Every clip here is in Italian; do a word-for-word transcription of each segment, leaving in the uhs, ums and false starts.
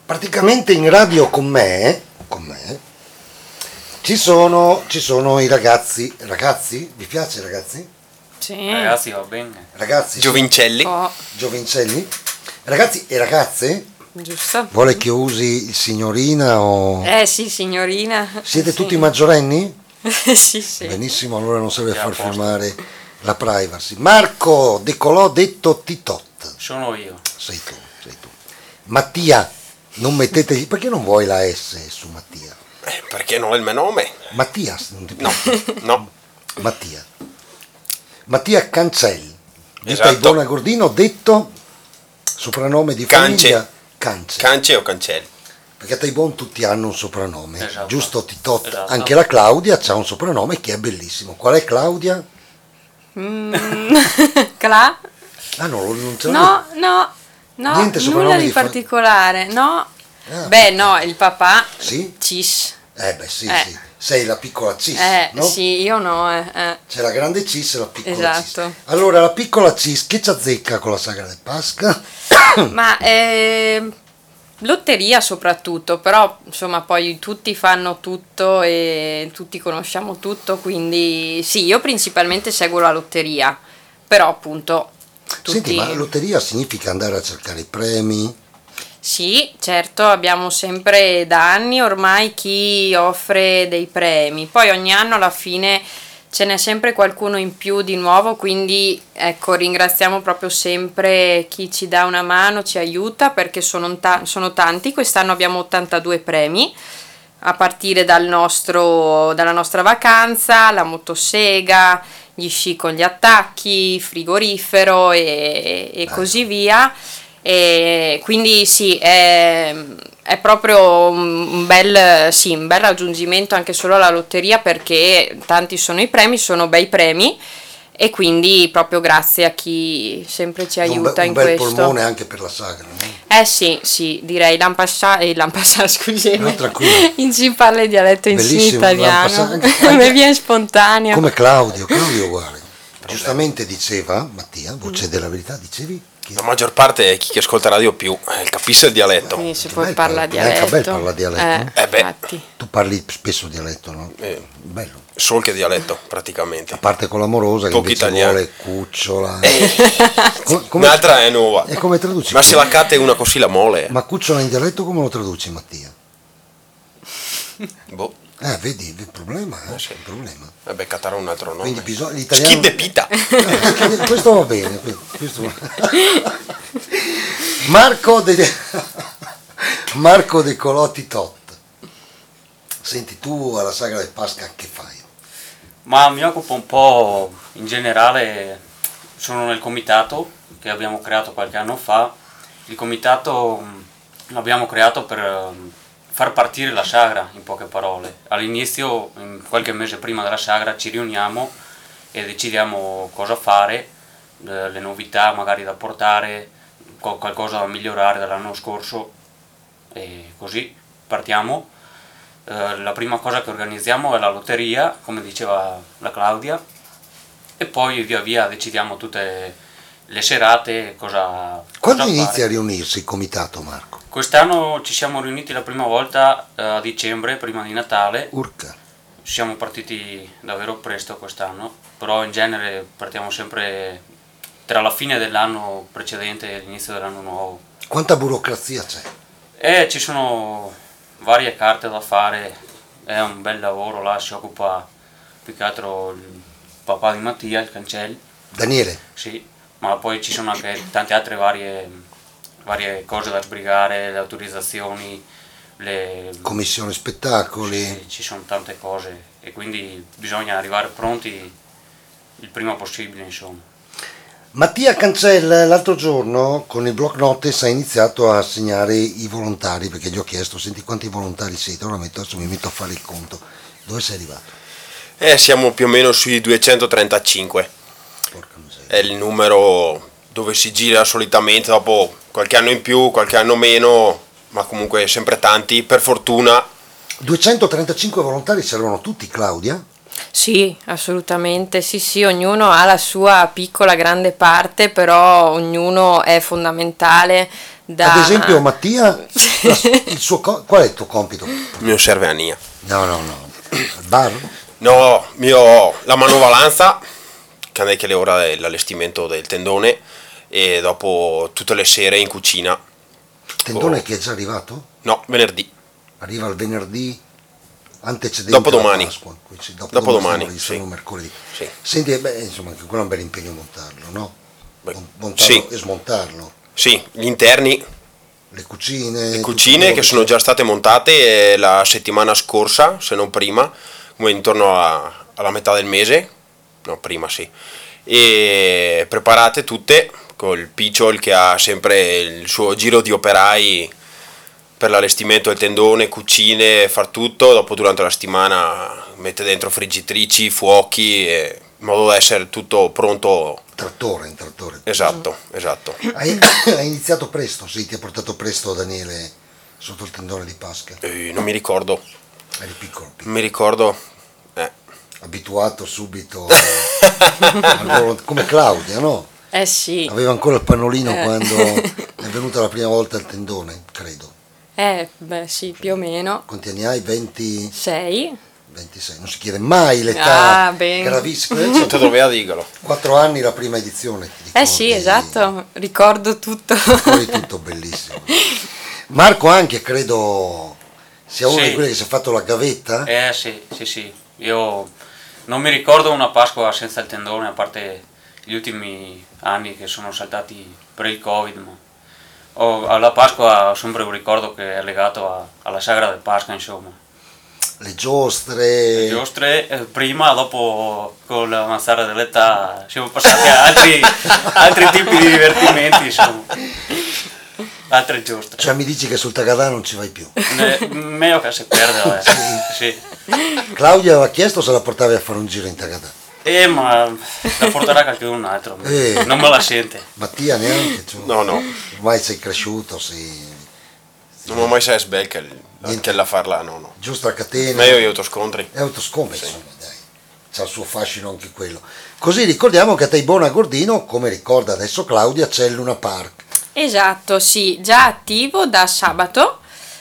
praticamente in radio con me, con me ci sono, ci sono i ragazzi, ragazzi? Vi piace ragazzi? Sì. Ragazzi, va bene. Ragazzi, Giovincelli. Oh, giovincelli? Ragazzi e ragazze? giusto. Vuole che io usi il signorina o... Eh sì, signorina. Siete Sì. tutti maggiorenni? Sì, sì. Benissimo, allora non serve Sì, a far posto. firmare la privacy. Marco Decolò detto Titot. Sono io. Sei tu, sei tu. Mattia, non mettetegli... Perché non vuoi la S su Mattia? Eh, perché non è il mio nome? Mattias, non ti No, piace? no. Mattia. Mattia Cancelli. Detto Esatto. ai Bonagordino, detto soprannome di Cance. famiglia Cance. Cance o Cancelli? Perché a Taibon tutti hanno un soprannome, Esatto. giusto Titot? Esatto. Anche la Claudia ha un soprannome che è bellissimo. Qual è Claudia? Mm. Cla? Ah no, non ce l'ha. No, no, no, Niente soprannome nulla di di fa- particolare, no. Ah, Beh, no, il papà. Sì? Cis. Eh beh sì, Eh. sì. Sei la piccola Cis, Eh, no? sì, io no, eh. eh. C'è la grande Cis e la piccola Esatto. Cis. Allora, la piccola Cis che ci azzecca con la sagra del Pasqua? Ma eh, lotteria soprattutto, però insomma poi tutti fanno tutto e tutti conosciamo tutto, quindi sì, io principalmente seguo la lotteria, però appunto tutti... Senti, ma la lotteria significa andare a cercare i premi? Sì, certo, abbiamo sempre da anni ormai chi offre dei premi, poi ogni anno alla fine ce n'è sempre qualcuno in più di nuovo, quindi ecco, ringraziamo proprio sempre chi ci dà una mano, ci aiuta, perché sono, ta- sono tanti. Quest'anno abbiamo ottantadue premi, a partire dal nostro, dalla nostra vacanza, la motosega, gli sci con gli attacchi, il frigorifero e, e così via. E quindi sì, è, è proprio un bel, sì, un bel raggiungimento anche solo alla lotteria, perché tanti sono i premi, sono bei premi, e quindi proprio grazie a chi sempre ci aiuta un in be- un bel questo. polmone anche per la sagra, no? Eh sì, sì, direi Lampascià e Lampascià, scusami. No, tranquillo. In si parla il dialetto in Bellissimo, italiano. Lampascià, anche- A me anche- viene spontaneo. Come Claudio, Claudio uguale. Giustamente diceva, Mattia, voce della verità, dicevi? Che La maggior parte è chi che ascolta radio più eh, capisce il dialetto. Quindi si Che può bel parlare parla- neanche a dialetto. bel parla dialetto, Eh, Eh beh. infatti. tu parli spesso dialetto, no? Eh, Bello. sol che dialetto, praticamente. A parte con l'amorosa che Pochi invece italiani. vuole cucciola. Eh, Co- come- Un'altra è nuova. E come traduci? Ma se la cate una così la mole. Ma cucciola in dialetto come lo traduci, Mattia? Boh, Eh, vedi, il problema, eh? sì. Il problema. vabbè, catare un altro nome. Quindi bisogna l'italiano. Schid de pita. Eh, questo va bene, questo- Marco De Marco De Colotti Tot. Senti, tu alla sagra del Pasqua che fai? Ma mi occupo un po' in generale, sono nel comitato che abbiamo creato qualche anno fa. Il comitato mh, l'abbiamo creato per eh, far partire la sagra, in poche parole. All'inizio, in qualche mese prima della sagra, ci riuniamo e decidiamo cosa fare, eh, le novità magari da portare, co- qualcosa da migliorare dall'anno scorso, e così partiamo. Eh, la prima cosa che organizziamo è la lotteria, come diceva la Claudia, e poi via via decidiamo tutte le serate, cosa, Quando cosa inizia fare. a riunirsi il comitato, Marco? Quest'anno ci siamo riuniti la prima volta eh, a dicembre, prima di Natale. Urca. Siamo partiti davvero presto quest'anno, però in genere partiamo sempre tra la fine dell'anno precedente e l'inizio dell'anno nuovo. Quanta burocrazia c'è? E ci sono varie carte da fare, è un bel lavoro, là si occupa più che altro il papà di Mattia, il Cancelli, Daniele, sì, ma poi ci sono anche tante altre varie, varie cose da sbrigare, le autorizzazioni, le... commissione spettacoli. Sì, ci sono tante cose e quindi bisogna arrivare pronti il prima possibile, insomma. Mattia Cancel l'altro giorno con il block notice ha iniziato a segnare i volontari, perché gli ho chiesto, senti quanti volontari siete, ora metto, adesso mi metto a fare il conto. Dove sei arrivato? Eh, siamo più o meno sui duecentotrentacinque. Porca miseria. È il numero dove si gira solitamente, dopo qualche anno in più, qualche anno meno, ma comunque sempre tanti, per fortuna. duecentotrentacinque volontari servono tutti, Claudia? Sì, assolutamente, sì, sì, ognuno ha la sua piccola grande parte, però ognuno è fondamentale da... Ad esempio Mattia, la- il suo, co- qual è il tuo compito? Mi serve a Nia. No, no, no. Al bar? No, io ho la manovalanza, che è che le ora dell'allestimento del tendone, e dopo tutte le sere in cucina. Tendone Oh. che è già arrivato? No, venerdì. Arriva il venerdì antecedente Dopodomani. alla Pasqua. Quindi sì, Dopodomani, siamo lì, sì. sono mercoledì. Sì. Senti, eh, beh, insomma, anche quello è un bel impegno montarlo, no? Beh, Mon- Montarlo sì. e smontarlo. Sì, gli interni, Le cucine. le tutto cucine quello che sono c'è. già state montate eh, la settimana scorsa, se non prima, come intorno a- alla metà del mese, no, prima sì, e preparate tutte col picciol che ha sempre il suo giro di operai per l'allestimento del tendone, cucine, far tutto, dopo durante la settimana mette dentro friggitrici, fuochi, e- in modo da essere tutto pronto. Trattore, in trattore. Esatto, esatto. Hai, hai iniziato presto, sì, ti ha portato presto Daniele sotto il tendone di Pasqua. Eh, non mi ricordo, Eri piccolo, piccolo. non mi ricordo. Eh. Abituato subito al volo- come Claudia, no? Eh sì, Aveva ancora il pannolino Eh. quando è venuta la prima volta il tendone, credo. eh, beh sì, più o meno. Quanti anni hai? venti, Sei? ventisei. Non si chiede mai l'età Ah, ben. gravissima. Non te doveva dirlo. quattro anni la prima edizione. Ti Eh sì, ricordi? esatto, ricordo tutto. Fuori tutto bellissimo. Marco anche credo sia uno Sì. di quelli che si è fatto la gavetta. Eh sì, sì, sì. Io non mi ricordo una Pasqua senza il tendone, a parte gli ultimi anni che sono saltati per il Covid, ma ho- alla Pasqua ho sempre un ricordo che è legato a- alla sagra del Pasqua, insomma. Le giostre. Le giostre, eh, prima, dopo con l'avanzare dell'età siamo passati a altri, altri tipi di divertimenti, insomma. Altre giostre. Cioè mi dici che sul Tagadà non ci vai più. Ne- meglio che si perde, eh. Sì. Claudia aveva chiesto se la portavi a fare un giro in Tagadà. Eh, ma la porterà qualcun altro, Eh. non me la sente. Mattia neanche. Cioè, No, no, ormai sei cresciuto, sei non ho mai sai sbel che, che la farla, no, no. giusta catena. Meglio gli autoscontri. È autoscontro, insomma, dai. C'ha il suo fascino anche quello. Così ricordiamo che a Teibona Gordino, come ricorda adesso Claudia, c'è il Luna Park. Esatto, sì, già attivo da sabato,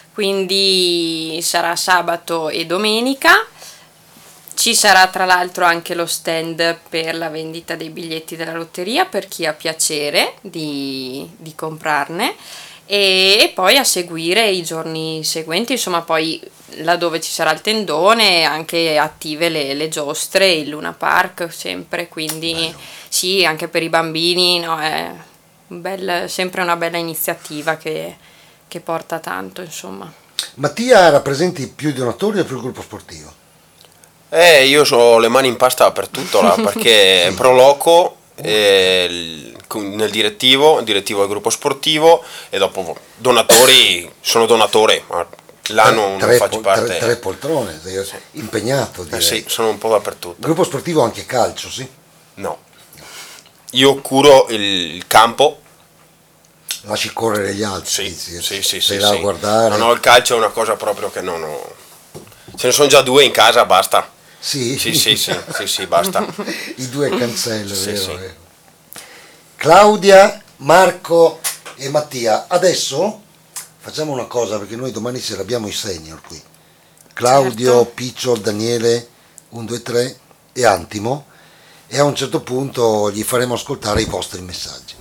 quindi sarà sabato e domenica. Ci sarà tra l'altro anche lo stand per la vendita dei biglietti della lotteria per chi ha piacere di, di comprarne e, e poi a seguire i giorni seguenti, insomma poi laddove ci sarà il tendone anche attive le, le giostre, il Luna Park sempre, quindi Bello. sì, anche per i bambini, no, è un bel- sempre una bella iniziativa che, che porta tanto, insomma. Mattia rappresenti più i donatori o più il gruppo sportivo? Eh, io ho le mani in pasta per tutto là, perché Sì. pro loco eh, il- con- nel direttivo, il direttivo del gruppo sportivo, e dopo donatori, sono donatore, ma l'anno non tre, faccio pol- parte. tre, tre poltrone, sei impegnato Eh direi. sì, sono un po' dappertutto. Gruppo sportivo anche calcio, sì. No. Io curo il, il campo. Lasci correre gli altri, Sì, dici, sì, sì, sei sì, là a sì. guardare. No, no, il calcio è una cosa proprio che non ho. Ce ne sono già due in casa, basta. Sì, Sì, sì, sì, sì, sì, basta. I due cancelli, Sì, vero, sì. vero. Claudia, Marco e Mattia. Adesso facciamo una cosa perché noi domani sera abbiamo i senior qui. Claudio, Certo. Picciol, Daniele, uno, due, tre e Antimo, e a un certo punto gli faremo ascoltare i vostri messaggi.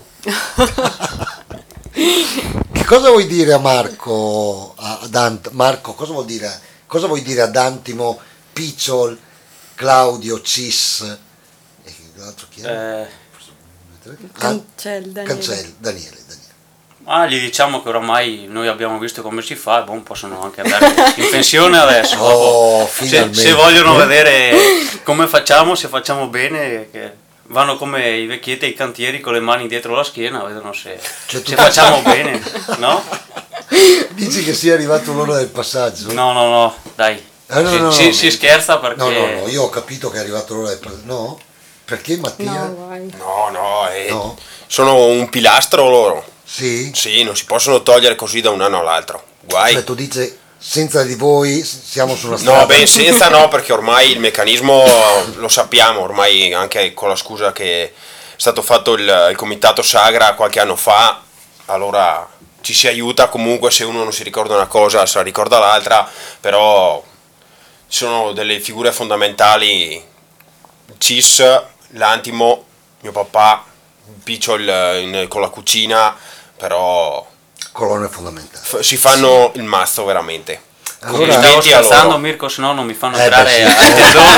Che cosa vuoi dire a Marco, a- ad Ant- Marco, cosa vuol dire, cosa vuoi dire ad Antimo, Picciol, Claudio, Cis e chi- l'altro chi è? Eh, Cancel, Daniele. Cancel, Daniele, Daniele. ma gli diciamo che oramai noi abbiamo visto come si fa, boh, possono anche andare in pensione adesso. Oh, dopo. se, finalmente. se vogliono vedere come facciamo, se facciamo bene, che vanno come i vecchietti ai cantieri con le mani dietro la schiena, vedono se, Cioè, tu- se facciamo bene, no? Dici che sia arrivato l'ora del passaggio? No, no, no, dai, Eh, no, si, no, si- no. si scherza perché... No, no, no, io ho capito che è arrivato l'ora del passaggio. No? Perché Mattia? No, vai. No, no, eh, No? sono un pilastro loro. Sì? Sì, non si possono togliere così da un anno all'altro. Guai. Cioè tu dici senza di voi siamo sulla strada. No, beh, senza no, perché ormai il meccanismo lo sappiamo, ormai anche con la scusa che è stato fatto il, il comitato Sagra qualche anno fa, allora ci si aiuta comunque, se uno non si ricorda una cosa se la ricorda l'altra, però ci sono delle figure fondamentali, Cis, l'Antimo, mio papà, Piccio il- in- con la cucina, però Colonne fondamentali. f- si fanno il mazzo veramente. Allora- Mi stavo Complimenti a scherzando, loro. Mirko, se no non mi fanno Eh, entrare beh, sì. ai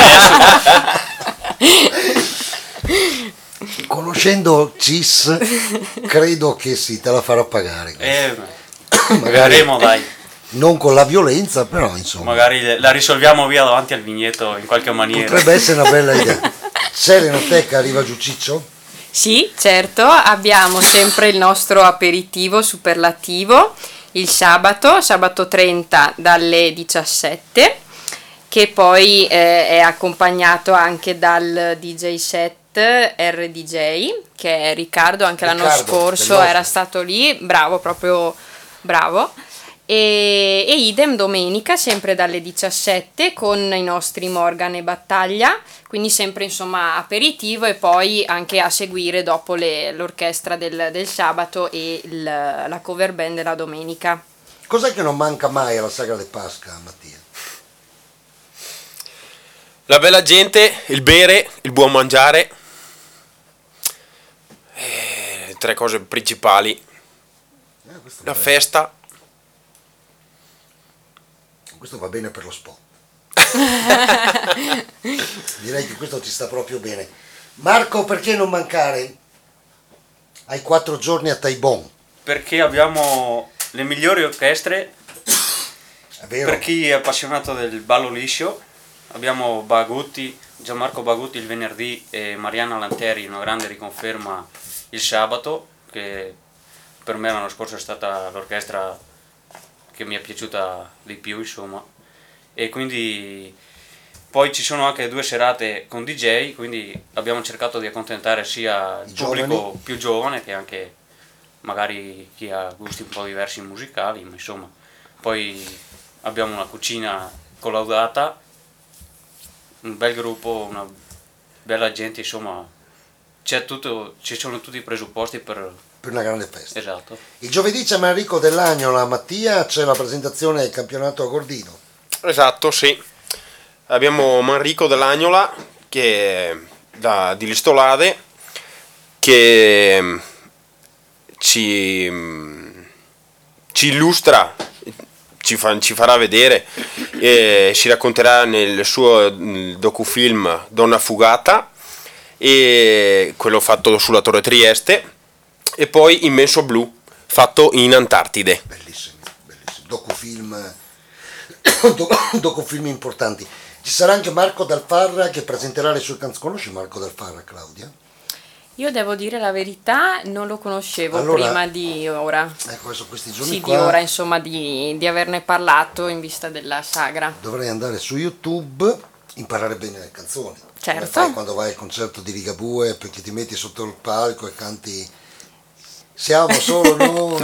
tendoni. Conoscendo Cis, credo che sì, te la farò pagare. Eh, Magari vedremo, dai. non con la violenza, però insomma. Magari la risolviamo via davanti al vigneto in qualche maniera. Potrebbe essere una bella idea. Serenoteca, arriva giù Ciccio? Sì, certo, abbiamo sempre il nostro aperitivo superlativo il sabato, sabato trenta dalle diciassette, che poi eh, è accompagnato anche dal D J set R D J, che è Riccardo, anche l'anno Riccardo, scorso dell'Osmo. era stato lì, bravo, proprio bravo. E, e idem domenica sempre dalle diciassette con i nostri Morgan e Battaglia, quindi sempre insomma aperitivo, e poi anche a seguire dopo le- l'orchestra del, del sabato e il- la cover band della domenica. Cos'è che non manca mai alla Sagra de Pasca, Mattia? La bella gente, il bere, il buon mangiare, eh, tre cose principali, Eh, questo, la va festa. bene. Questo va bene per lo spot. Direi che questo ci sta proprio bene. Marco, perché non mancare? Hai quattro giorni a Taibon, Perché abbiamo le migliori orchestre. è vero? Per chi è appassionato del ballo liscio, abbiamo Bagutti, Gianmarco Bagutti il venerdì e Mariana Lanteri, una grande riconferma, il sabato, che per me l'anno scorso è stata l'orchestra che mi è piaciuta di più, insomma. E quindi poi ci sono anche due serate con D J, quindi abbiamo cercato di accontentare sia il I pubblico giovani. più giovane che anche magari chi ha gusti un po' diversi musicali, ma insomma. Poi abbiamo una cucina collaudata, un bel gruppo, una bella gente, insomma, c'è tutto, ci sono tutti i presupposti per... Per una grande festa. Esatto. Il giovedì c'è Manrico dell'Agnola, Mattia, c'è la presentazione del campionato a Gordino. Esatto, sì. Abbiamo Manrico dell'Agnola, che è da, di Listolade, che mm, ci, mm, ci illustra, ci, fa- ci farà vedere, e si racconterà nel suo mm, docufilm Donna Fugata, e quello fatto sulla Torre Trieste, e poi Immenso Blu, fatto in Antartide. Bellissimi, bellissimi. Docufilm, docufilm importanti. Ci sarà anche Marco Dalfarra che presenterà le sue canzoni. Conosci Marco Dalfarra, Claudia? Io devo dire la verità, non lo conoscevo Allora- prima di ora. Ecco, adesso questi giorni Sì, di qua ora, insomma, di, di averne parlato in vista della sagra. dovrei andare su YouTube, imparare bene le canzoni. Certo. Come fai quando vai al concerto di Ligabue, perché ti metti sotto il palco e canti Siamo solo noi.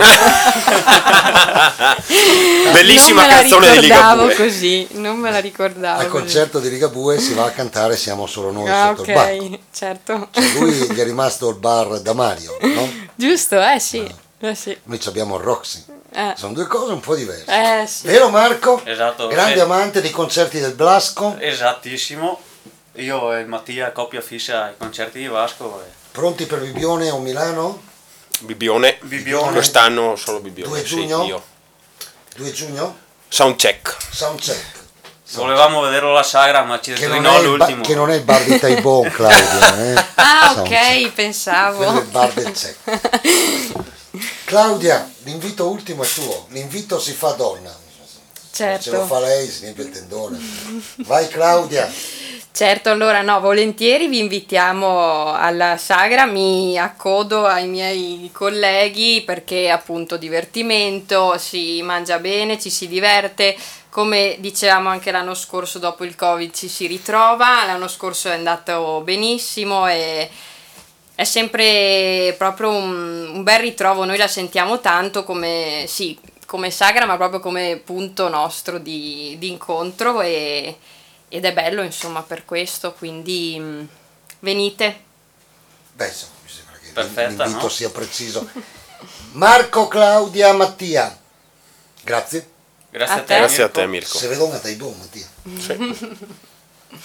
Bellissima Non me la canzone di ricordavo Ligabue. così, non me la ricordavo Al così. concerto di Ligabue si va a cantare Siamo solo noi Ah, sotto il banco. ok, certo. Cioè, lui gli è rimasto il bar da Mario, no? Giusto, eh sì. Eh sì. Noi ci abbiamo il Roxy. Eh. Sono due cose un po' diverse. Eh sì. Vero Marco? Esatto, Grande sì. amante dei concerti del Blasco. Esattissimo. Io e Mattia, coppia fissa ai concerti di Vasco. E... Pronti per Bibione o Milano? Bibione. Bibione. Quest'anno solo Bibione. due sì, giugno? io. due giugno? Soundcheck. Soundcheck. Volevamo vederlo alla sagra, ma ci ha Che detto di non, no è il ba- all'ultimo. che non è il bar di Taibon, Claudia. Eh? Ah, Soundcheck. ok, Quello è pensavo. il bar del Check. Claudia, l'invito ultimo è tuo. L'invito si fa donna. Se lo Certo. fa lei si riempie il tendone. Vai Claudia. Certo, allora no, volentieri vi invitiamo alla sagra, mi accodo ai miei colleghi perché appunto divertimento, si mangia bene, ci si diverte, come dicevamo anche l'anno scorso dopo il Covid ci si ritrova, l'anno scorso è andato benissimo e è sempre proprio un, un bel ritrovo, noi la sentiamo tanto come, sì, come sagra, ma proprio come punto nostro di, di incontro e, ed è bello insomma per questo, quindi mh, venite. Beh, insomma, mi sembra che Perfetta, l'invito no? sia preciso. Marco, Claudia, Mattia, grazie. Grazie A a te, te. Grazie a Mirko. te Mirko. Se vedo una dai buon, Mattia. Sì.